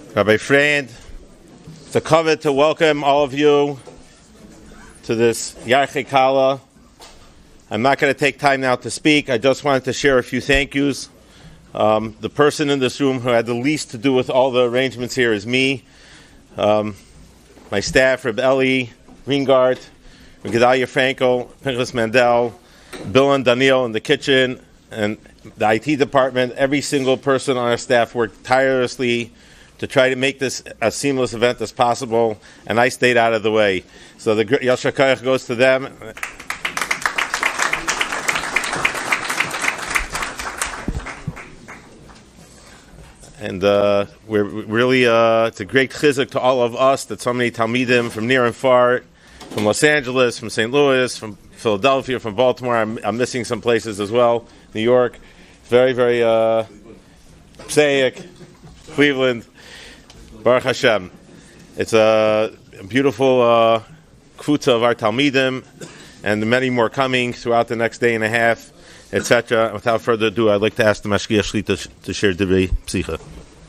Rabbi Friend, it's a kavod to welcome all of you to this Yarchei Kala. I'm not going to take time now to speak. I just wanted to share a few thank yous. The person in this room who had the least to do with all the arrangements here is me. My staff, Reb Eli, Ringard, Gedalia Franco, Pinchas Mandel, Bill and Daniel in the kitchen, and the IT department. Every single person on our staff worked tirelessly to try to make this as seamless event as possible, and I stayed out of the way. So the Yasher Koach goes to them. And we're really, it's a great chizuk to all of us that so many Talmidim from near and far, from Los Angeles, from St. Louis, from Philadelphia, from Baltimore. I'm missing some places as well. New York, very, very Passaic, Cleveland. Baruch Hashem. It's a beautiful kfutza of our Talmidim, and many more coming throughout the next day and a half, etc. Without further ado, I'd like to ask the Mashgiach Shlita to share Divrei Psicha.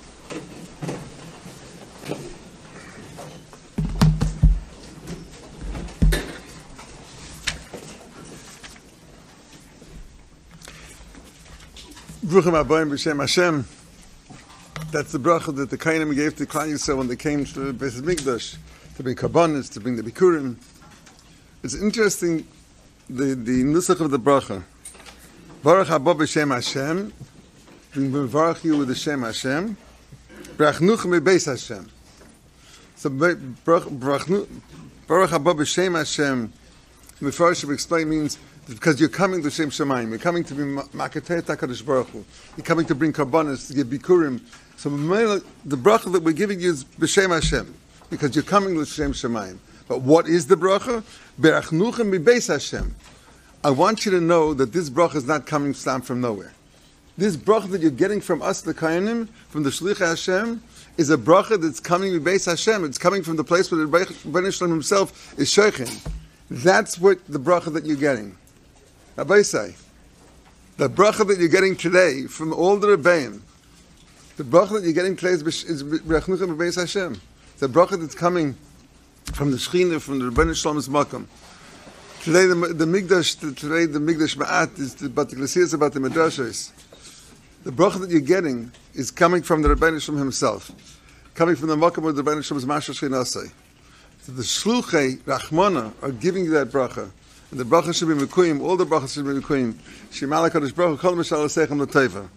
Bruchim Abayim B'Shem Hashem. That's the bracha that the Kainim gave to Klal Yisrael when they came to the Beis Mikdash to bring karbanos, to bring the bikurim. It's interesting, the nusach of the bracha. Baruch haba b'Shem Hashem. We baruch you with the Shem Hashem. Brachnuchem b'Beis Hashem. So baruch haba b'Shem Hashem. The first should explain means because you're coming to Shem Shamayim, you're coming to be Makatei HaKadosh Baruch Hu. You're coming to bring karbanos, to give bikurim. So the bracha that we're giving you is b'Shem Hashem, because you're coming to Shem Shamayim. But what is the bracha? Berachnuchem b'Beis Hashem. I want you to know that this bracha is not coming from nowhere. This bracha that you're getting from us, the Kainim, from the Shlichei Hashem, is a bracha that's coming b'Beis Hashem. It's coming from the place where the Rebbeinu Shalom himself is sheikhing. That's what the bracha that you're getting. Rabbi say, the bracha that you're getting today from all the Rebbeim, the bracha that you're getting today is Berachnuchem b'Beis Hashem. The bracha that's coming from the Shechina, from the Rebbeinu Shalom's Makam. Today the Mikdash Ma'at is the Batiklasiyas about the Midrashos. The bracha that you're getting is coming from the Rebbeinu Shalom himself, coming from the Makam where the Rebbeinu Shalom is Mashal Shechinasei. So the Shluchei Rachmana are giving you that bracha. And the bracha should be mekuyim, all the brachas should be mekuyim. Shema HaKadosh Baruch Hu, kol mishal asechem l'teva.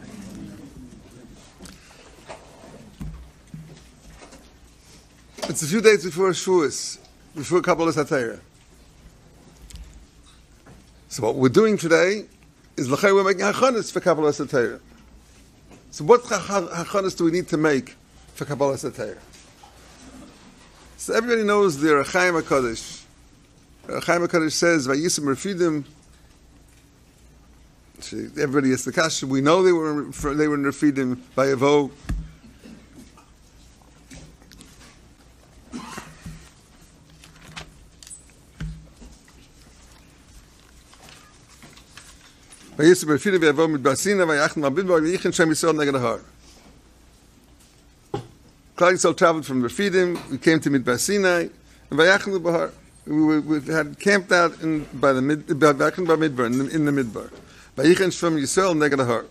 It's a few days before Shavuos, before Kabbalas HaTorah. So what we're doing today is l'chai we're making hachanas for Kabbalas HaTorah. So what hachanas do we need to make for Kabbalas HaTorah? So everybody knows the Rechaim HaKadosh. Chaim HaKadosh says, "Vayisim Refidim." Everybody is the kasha. We know they were in Refidim by Avo. Vayisim Refidim by Avo Midbasina Vayachn Mabidbar Vayichin Shem Yisrael Neged Har. Klal Yisrael traveled from Refidim. We came to Midbasina and Vayachn Bahar. We had camped out by Midbar, in the Midbar. Vayichen from Yisrael Neged Har.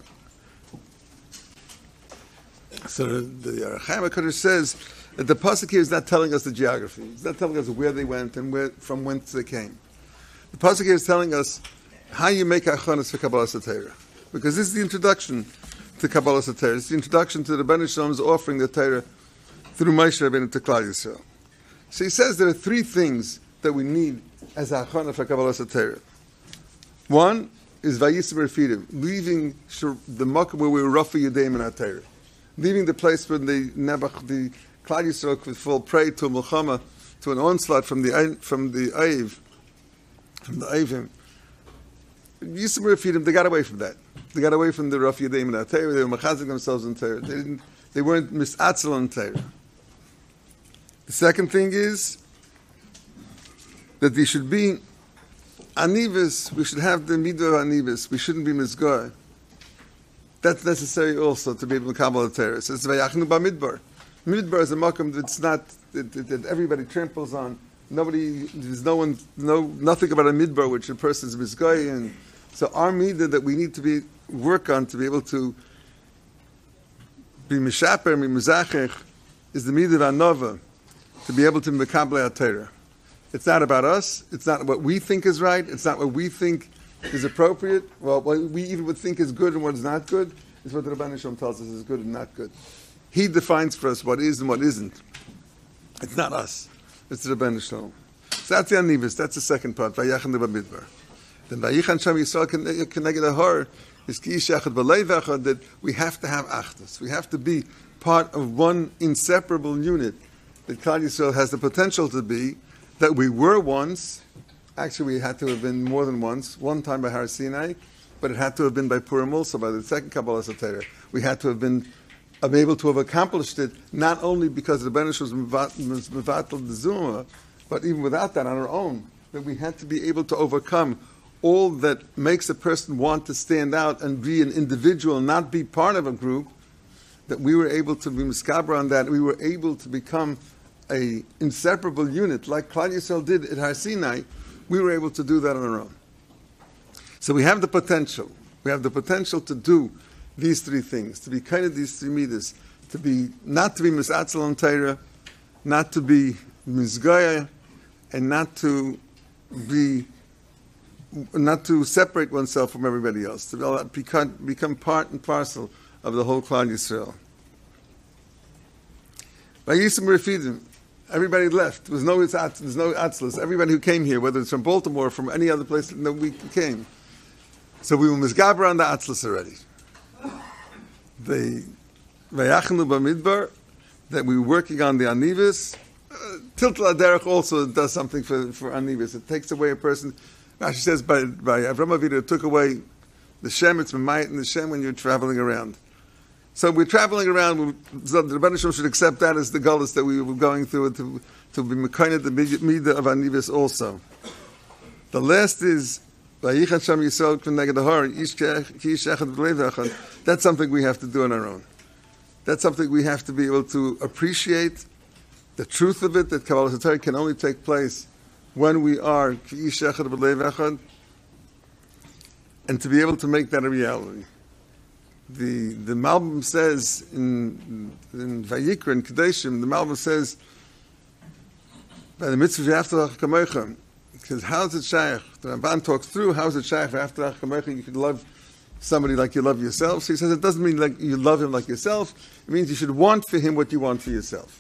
So the Chaim HaKadosh says that the pasuk here is not telling us the geography. It's not telling us where they went and from whence they came. The pasuk here is telling us how you make hachanas for Kabbalas HaTorah, because this is the introduction to Kabbalas HaTorah. It's the introduction to the Rebbeinu Shalom's offering the Torah through Moshe Rabbeinu to Klal Yisrael. So he says there are three things that we need as a hachana for Kabbalas HaTorah. One is Vayisim Refidim, leaving the makom where we were Rafa Yedeim in our Torah, leaving the place where the Klal Yisrael could fall prey to a milchama, to an onslaught from the Aiv, from the Aivim. Yisim Refidim, they got away from that. They got away from the Rafa Yedeim in our Torah. They were machazik themselves in Torah. They weren't misatzel in Torah. The second thing is that we should be anivus, we should have the midah of anivus, we shouldn't be misgar. That's necessary also to be able to Kabbalah Torah. It says, Vayachnu b'midbar. Midbar is a makom that's not that everybody tramples on. There's nothing about a midbar which a person is misguy, and so our midah that we need to work on to be able to be mishaper, mizachech, is the midah of anova, to be able to be mekabel Torah. It's not about us. It's not what we think is right. It's not what we think is appropriate. Well, what we even would think is good and what is not good is what the Rebbeinu Shalom tells us is good and not good. He defines for us what is and what isn't. It's not us. It's the Rebbeinu Shalom. So that's the Anivus. That's the second part. Vayachan B'Midbar. Then Vayichan Sham Yisrael Keneged Ahor is Ki Ish Echad B'Leiv Echad, that we have to have Achdus. We have to be part of one inseparable unit that Klal Yisrael has the potential to be, that we were once. Actually, we had to have been more than once. One time by Har Sinai, but it had to have been by Purim also, by the second Kabbalah Torah. We had to have been able to have accomplished it, not only because the Rebbeinu was mevatel the Zuma, but even without that on our own, that we had to be able to overcome all that makes a person want to stand out and be an individual, not be part of a group, that we were able to be miskaber on that. We were able to become a inseparable unit, like Klal Yisrael did at Har Sinai. We were able to do that on our own. So we have the potential. We have the potential to do these three things, to be kind of these three midas, to be not to be misatzel on Torah, not to be misgaya, and not to separate oneself from everybody else, to become part and parcel of the whole Klal Yisrael. By Yisim Refidim, everybody left. There's no atzlus. Everybody who came here, whether it's from Baltimore or from any other place that we came. So we were misgaber on the atzlus already. The Vayachnu B'Midbar, that we were working on the Anivus. Tiltal Aderech also does something for Anivus. It takes away a person. Rashi says by Avram Avinu, it took away the Shem, it's Mamayit and the Shem when you're traveling around. So we're traveling around, so the Rebbeinu Shalom should accept that as the gullus that we were going through, to be mekaynet the midah of Anivus also. The last is, Vayichan Sham Yisrael Keneged Ahor, Ki Ish Echad B'Leiv Echad. That's something we have to do on our own. That's something we have to be able to appreciate the truth of it, that Kabbalah Torah can only take place when we are Ki Ish Echad B'Leiv Echad, and to be able to make that a reality. The Malbim says in Vayikra, in Kedeshim, the Malbim says, by the mitzvah V'Ahavta L'Recha Kamocha, because how is it shaykh? The Ramban talks through how is it shaykh V'Ahavta L'Recha Kamocha, you can love somebody like you love yourself. So he says it doesn't mean like you love him like yourself, it means you should want for him what you want for yourself.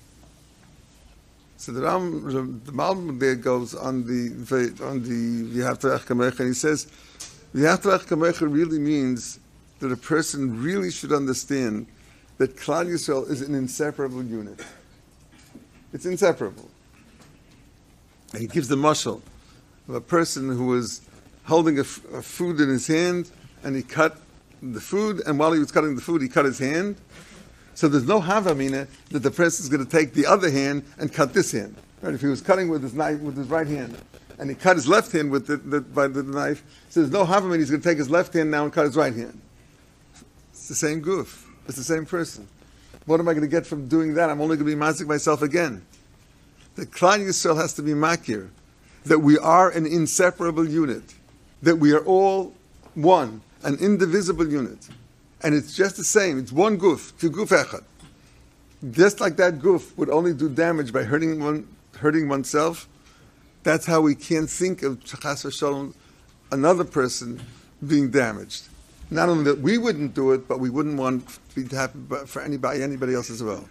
So the Malbim there goes on the V'Ahavta L'Recha Kamocha, and he says V'Ahavta L'Recha Kamocha really means that a person really should understand that Klal Yisrael is an inseparable unit. It's inseparable. And he gives the mashal of a person who was holding a food in his hand, and he cut the food, and while he was cutting the food, he cut his hand. So there's no havamina that the person is going to take the other hand and cut this hand. Right? If he was cutting with his knife, with his right hand, and he cut his left hand with by the knife, so there's no havamina he's going to take his left hand now and cut his right hand. It's the same goof. It's the same person. What am I going to get from doing that? I'm only going to be mazik myself again. The Klal Yisrael has to be makir, that we are an inseparable unit, that we are all one, an indivisible unit. And it's just the same. It's one goof, to goof echad. Just like that goof would only do damage by hurting oneself, that's how we can't think of chas v'shalom, another person being damaged. Not only that we wouldn't do it, but we wouldn't want it to happen for anybody else as well.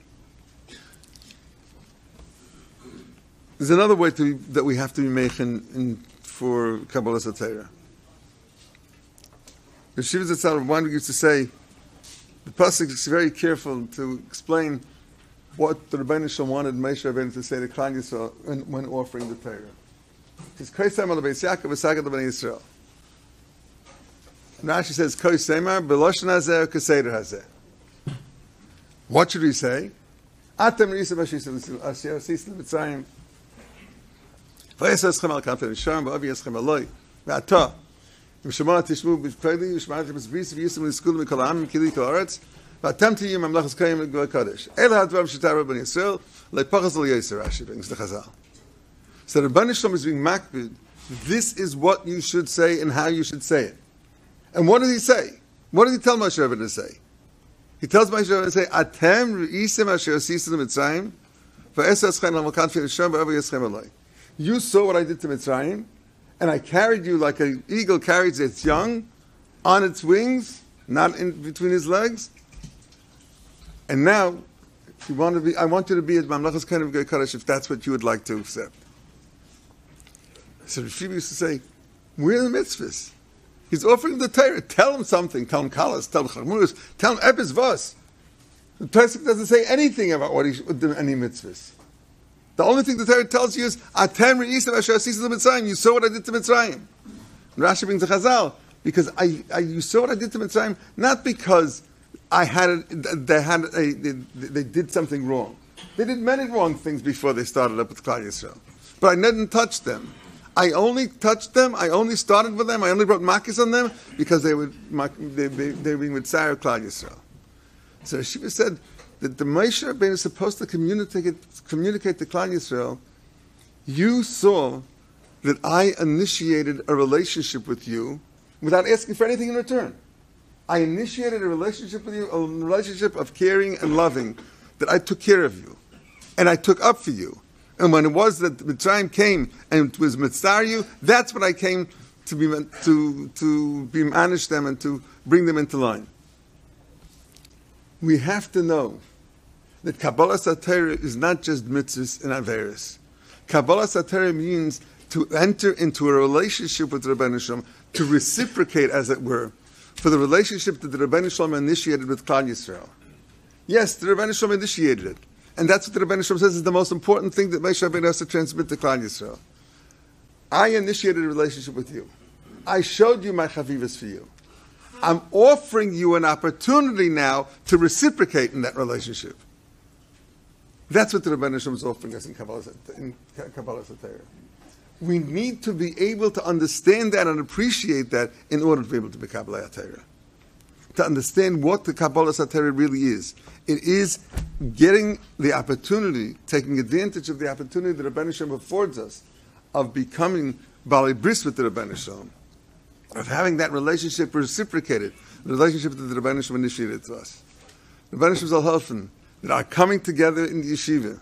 There's another way that we have to be meichen for Kabbalah Torah. The Shiva Zatzal one used to say, the pasuk is very careful to explain what the Rebbeinu Shalom wanted Moshe Rabbeinu to say to Klal Yisrael when offering the Torah. He says, "Koisem al Beis Yaakov v'sagad l'Bnei Yisrael." Rashi says, Koi Semar, Beloshon Hazeh, or Keseder Hazeh. What should we say? Atem Risa Bashisa Asher Sisla Mitzrayim. Vayes Eschem al Kafir Misham, V'avi Eschem Eloi. V'ata. V'shemah Tishmu B'Peli, V'shemah Tishmu B'Brisa, V'yisem L'Skul Mikol Am, Kili Kol Aretz. V'atem tiyim mamlachas kayim v'kodesh. Ela hadvarim shetar Rabban Yisrael le'pachas l'yeser. Rashi brings the Chazal. So the Rebbeinu Shalom is being makbid. This is what you should say and how you should say it. And what did he say? What did he tell Moshe Rabbeinu to say? He tells Moshe Rabbeinu to say, Atem re'isim asher asisim Mitzrayim, v'esa eschem l'malkan fi Hashem v'ever yeschem aloi. You saw what I did to Mitzrayim, and I carried you like an eagle carries its young on its wings, not in between his legs. And now, if you want to be, I want you to be at Mamlachas Kohanim V'Kodesh if that's what you would like to accept. So Rashi used to say, we're the mitzvahs. He's offering the Torah. Tell him something. Tell him Kalas, tell him Chachmurus, tell him Epis Vos. The Torah doesn't say anything about what he should do, any mitzvahs. The only thing the Torah tells you is, Atem re'isim asher asisim Mitzrayim. You saw what I did to Mitzrayim. And Rashi brings the Chazal, because you saw what I did to Mitzrayim, not because they did something wrong. They did many wrong things before they started up with Klal Yisrael. But I didn't touch them. I only touched them, I only started with them, I only brought makis on them because they were being with Tzar Klal Yisrael. So Shiva said that the Moshe Rabbeinu is supposed to communicate to Klal Yisrael, you saw that I initiated a relationship with you without asking for anything in return. I initiated a relationship with you, a relationship of caring and loving, that I took care of you, and I took up for you. And when it was that Mitzrayim came and it was mitzar you, that's when I came to be manage them and to bring them into line. We have to know that Kabbalah Satira is not just mitzvahs and averis. Kabbalah Satira means to enter into a relationship with the Rebbeinu Shalom, to reciprocate, as it were, for the relationship that the Rebbeinu Shalom initiated with Klal Yisrael. Yes, the Rebbeinu Shalom initiated it. And that's what the Rebbeinu Shalom says is the most important thing that Moshe Rabbeinu has to transmit to Klal Yisrael. I initiated a relationship with you. I showed you my chavivas for you. I'm offering you an opportunity now to reciprocate in that relationship. That's what the Rebbeinu Shalom is offering us in Kabbalah Satira. We need to be able to understand that and appreciate that in order to be able to be Kabbalah Satira. To understand what the Kabbalah Satira really is. It is getting the opportunity, taking advantage of the opportunity that Rebbeinu Shalom affords us of becoming Bali Bris with the Rebbeinu Shalom, of having that relationship reciprocated, the relationship that the Rebbeinu Shalom initiated to us. The Rebbeinu Shalom Zalhalfen, that are coming together in the yeshiva,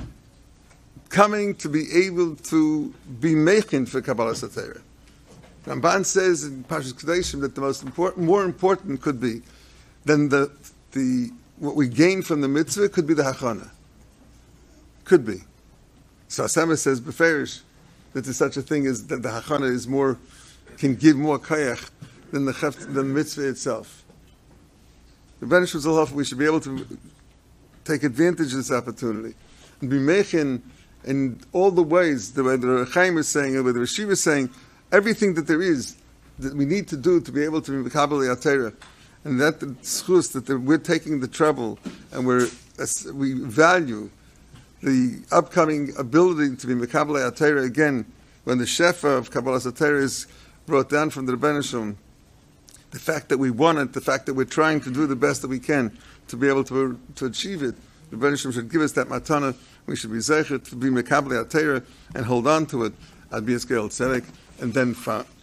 coming to be able to be mechin for Kabbalah Satira. Ramban says in Parshas Kedeshim that the more important could be than the what we gain from the mitzvah could be the hachana. Could be. So Asama says beferish that there's such a thing as that the hachana is more, can give more kayach than the mitzvah itself. The Rebbeinu Shalom, we should be able to take advantage of this opportunity and be mechin in all the ways, the way the Rechaim is saying, the way the Rashiva is saying, everything that there is that we need to do to be able to be Kabbalah Atera, and that the schus that we're taking the trouble and we value the upcoming ability to be Kabbalah Atera again when the Shefa of Kabbalah Atera is brought down from the Rebbeinu Shalom. The fact that we want it, the fact that we're trying to do the best that we can to be able to achieve it, the Rebbeinu Shalom should give us that matana. We should be zeichet to be Kabbalah Atera and hold on to it. Al B'Yisrael Tzedek, and then